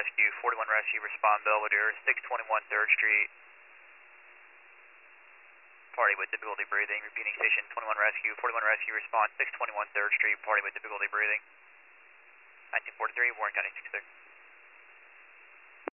Rescue, 41 Rescue, respond Belvedere, 621 3rd Street. Party with difficulty breathing. Repeating station 21 Rescue, 41 Rescue, respond 621 3rd Street. Party with difficulty breathing. 1943, Warren County 66.